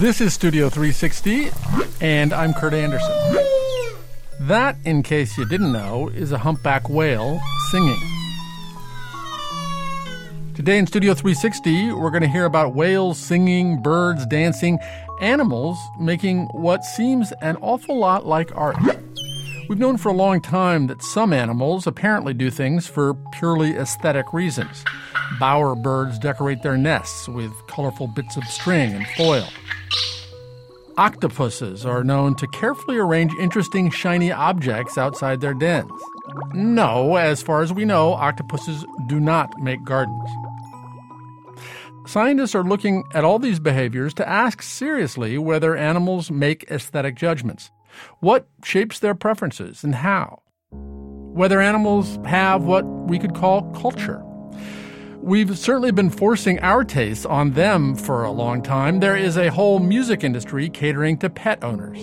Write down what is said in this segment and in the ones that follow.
This is Studio 360, and I'm Kurt Anderson. That, in case you didn't know, is a humpback whale singing. Today in Studio 360, we're going to hear about whales singing, birds dancing, animals making what seems an awful lot like art. We've known for a long time that some animals apparently do things for purely aesthetic reasons. Bowerbirds decorate their nests with colorful bits of string and foil. Octopuses are known to carefully arrange interesting, shiny objects outside their dens. No, as far as we know, octopuses do not make gardens. Scientists are looking at all these behaviors to ask seriously whether animals make aesthetic judgments. What shapes their preferences and how? Whether animals have what we could call culture. We've certainly been forcing our tastes on them for a long time. There is a whole music industry catering to pet owners.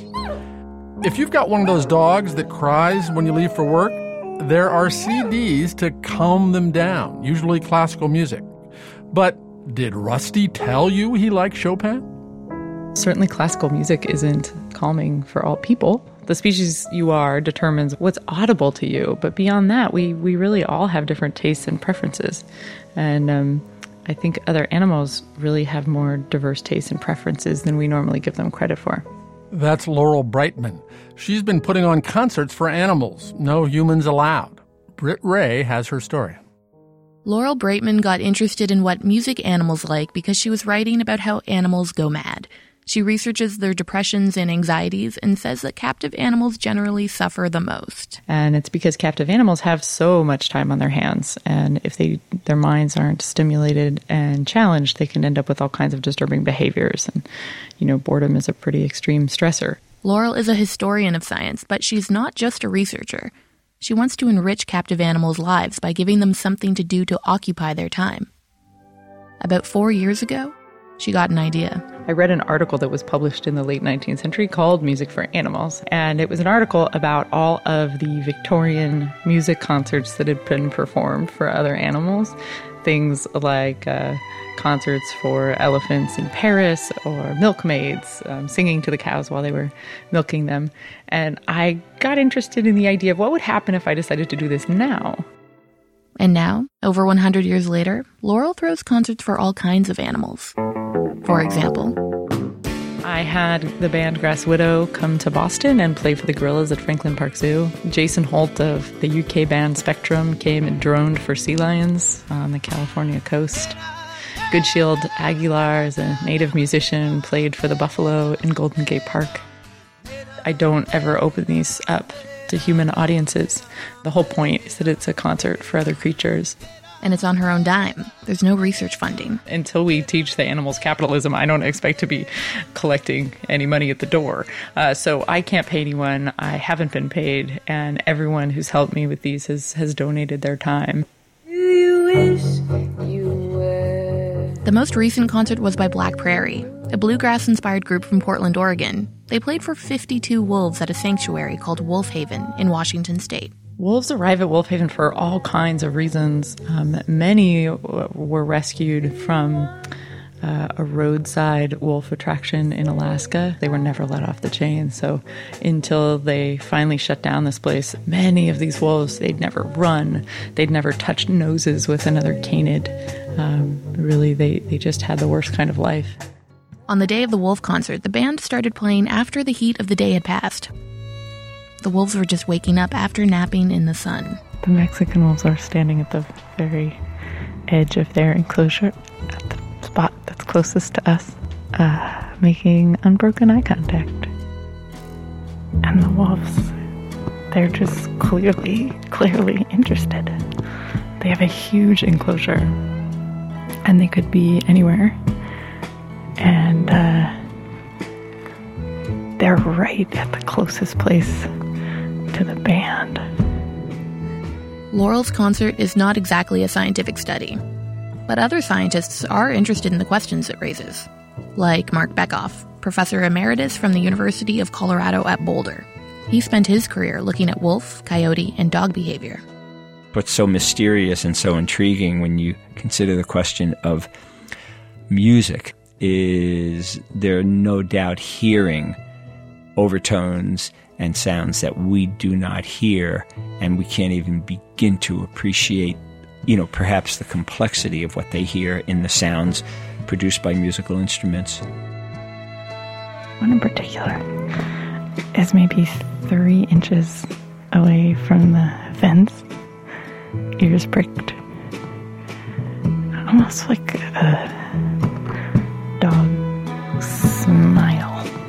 If you've got one of those dogs that cries when you leave for work, there are CDs to calm them down, usually classical music. But did Rusty tell you he liked Chopin? Certainly classical music isn't calming for all people. The species you are determines what's audible to you. But beyond that, we really all have different tastes and preferences. And I think other animals really have more diverse tastes and preferences than we normally give them credit for. That's Laurel Brightman. She's been putting on concerts for animals, no humans allowed. Britt Ray has her story. Laurel Brightman got interested in what music animals like because she was writing about how animals go mad. She researches their depressions and anxieties and says that captive animals generally suffer the most. And it's because captive animals have so much time on their hands. And if their minds aren't stimulated and challenged, they can end up with all kinds of disturbing behaviors. And, boredom is a pretty extreme stressor. Laurel is a historian of science, but she's not just a researcher. She wants to enrich captive animals' lives by giving them something to do to occupy their time. About 4 years ago, she got an idea. I read an article that was published in the late 19th century called Music for Animals. And it was an article about all of the Victorian music concerts that had been performed for other animals. Things like concerts for elephants in Paris or milkmaids singing to the cows while they were milking them. And I got interested in the idea of what would happen if I decided to do this now. And now, over 100 years later, Laurel throws concerts for all kinds of animals. For example, I had the band Grass Widow come to Boston and play for the gorillas at Franklin Park Zoo. Jason Holt of the UK band Spectrum came and droned for sea lions on the California coast. Goodshield Aguilar is a native musician, played for the buffalo in Golden Gate Park. I don't ever open these up to human audiences. The whole point is that it's a concert for other creatures. And it's on her own dime. There's no research funding. Until we teach the animals capitalism, I don't expect to be collecting any money at the door. So I can't pay anyone. I haven't been paid. And everyone who's helped me with these has donated their time. Do you wish you were? The most recent concert was by Black Prairie, a bluegrass-inspired group from Portland, Oregon. They played for 52 wolves at a sanctuary called Wolf Haven in Washington State. Wolves arrive at Wolf Haven for all kinds of reasons. Many were rescued from a roadside wolf attraction in Alaska. They were never let off the chain. So until they finally shut down this place, many of these wolves, they'd never run. They'd never touched noses with another canid. Really, they just had the worst kind of life. On the day of the wolf concert, the band started playing after the heat of the day had passed. The wolves were just waking up after napping in the sun. The Mexican wolves are standing at the very edge of their enclosure, at the spot that's closest to us, making unbroken eye contact. And the wolves, they're just clearly interested. They have a huge enclosure, and they could be anywhere. And they're right at the closest place to the band. Laurel's concert is not exactly a scientific study, but other scientists are interested in the questions it raises, like Mark Bekoff, professor emeritus from the University of Colorado at Boulder. He spent his career looking at wolf, coyote, and dog behavior. What's so mysterious and so intriguing when you consider the question of music is they're no doubt hearing overtones and sounds that we do not hear, and we can't even begin to appreciate, perhaps the complexity of what they hear in the sounds produced by musical instruments. One in particular is maybe 3 inches away from the fence, ears pricked, almost like a dog smile.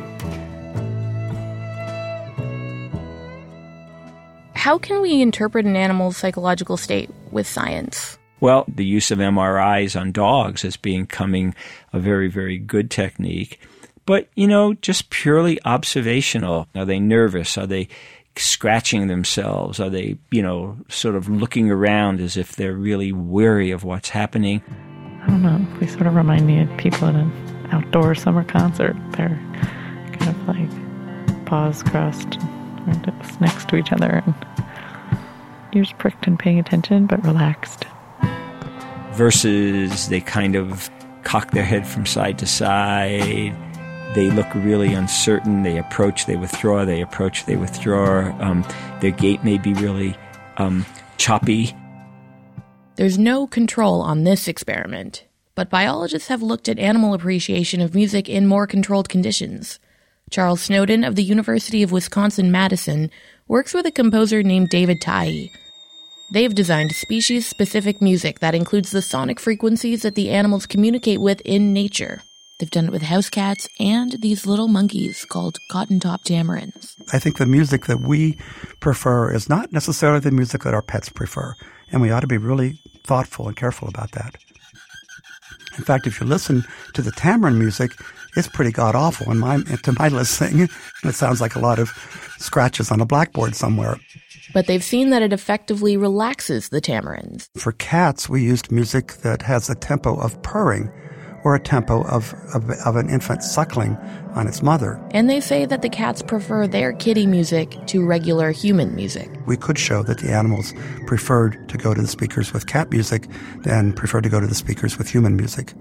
How can we interpret an animal's psychological state with science? Well, the use of MRIs on dogs is becoming a very, very good technique. But, just purely observational. Are they nervous? Are they scratching themselves? Are they, sort of looking around as if they're really wary of what's happening? I don't know. They sort of remind me of people at an outdoor summer concert. They're kind of like paws crossed next to each other and ears pricked and paying attention, but relaxed. Versus they kind of cock their head from side to side. They look really uncertain. They approach, they withdraw, they approach, they withdraw. Their gait may be really choppy. There's no control on this experiment, but biologists have looked at animal appreciation of music in more controlled conditions. Charles Snowden of the University of Wisconsin-Madison works with a composer named David Tye. They've designed species-specific music that includes the sonic frequencies that the animals communicate with in nature. They've done it with house cats and these little monkeys called cotton-top tamarins. I think the music that we prefer is not necessarily the music that our pets prefer, and we ought to be really thoughtful and careful about that. In fact, if you listen to the tamarin music, it's pretty god-awful to my listening. It sounds like a lot of scratches on a blackboard somewhere. But they've seen that it effectively relaxes the tamarins. For cats, we used music that has a tempo of purring or a tempo of an infant suckling on its mother. And they say that the cats prefer their kitty music to regular human music. We could show that the animals preferred to go to the speakers with cat music than preferred to go to the speakers with human music.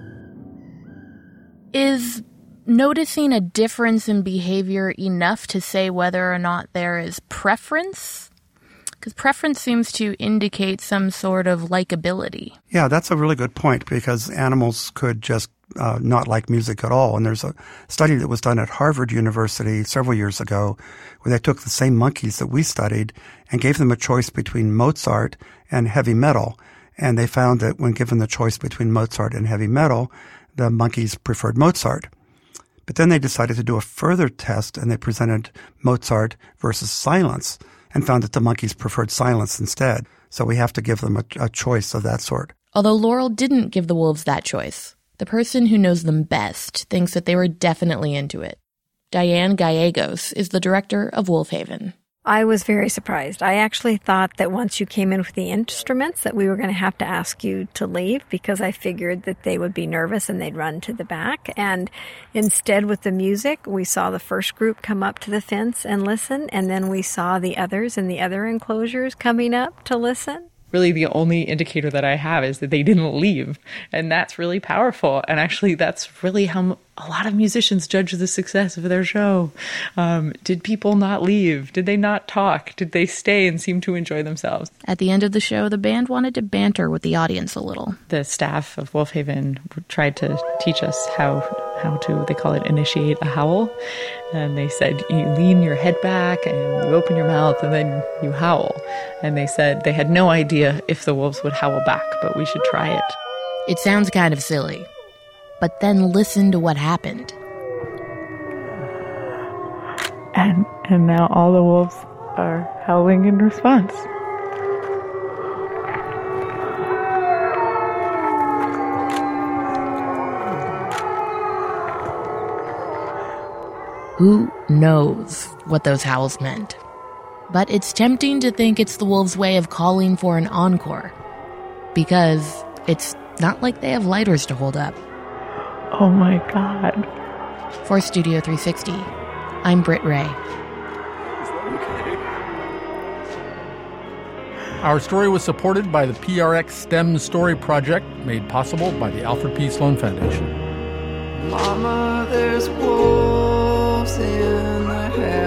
Is noticing a difference in behavior enough to say whether or not there is preference? Because preference seems to indicate some sort of likability. Yeah, that's a really good point, because animals could just not like music at all. And there's a study that was done at Harvard University several years ago where they took the same monkeys that we studied and gave them a choice between Mozart and heavy metal. And they found that when given the choice between Mozart and heavy metal, the monkeys preferred Mozart. But then they decided to do a further test, and they presented Mozart versus silence and found that the monkeys preferred silence instead. So we have to give them a choice of that sort. Although Laurel didn't give the wolves that choice, the person who knows them best thinks that they were definitely into it. Diane Gallegos is the director of Wolf Haven. I was very surprised. I actually thought that once you came in with the instruments that we were going to have to ask you to leave, because I figured that they would be nervous and they'd run to the back. And instead, with the music, we saw the first group come up to the fence and listen, and then we saw the others in the other enclosures coming up to listen. Really, the only indicator that I have is that they didn't leave. And that's really powerful. And actually, that's really how a lot of musicians judge the success of their show. Did people not leave? Did they not talk? Did they stay and seem to enjoy themselves? At the end of the show, the band wanted to banter with the audience a little. The staff of Wolf Haven tried to teach us how to, they call it, initiate a howl. And they said, you lean your head back and you open your mouth and then you howl. And they said they had no idea if the wolves would howl back, but we should try it. It sounds kind of silly. But then listen to what happened. And now all the wolves are howling in response. Who knows what those howls meant? But it's tempting to think it's the wolves' way of calling for an encore. Because it's not like they have lighters to hold up. Oh my God. For Studio 360, I'm Britt Ray. Our story was supported by the PRX STEM Story Project, made possible by the Alfred P. Sloan Foundation. Mama, there's wolves in the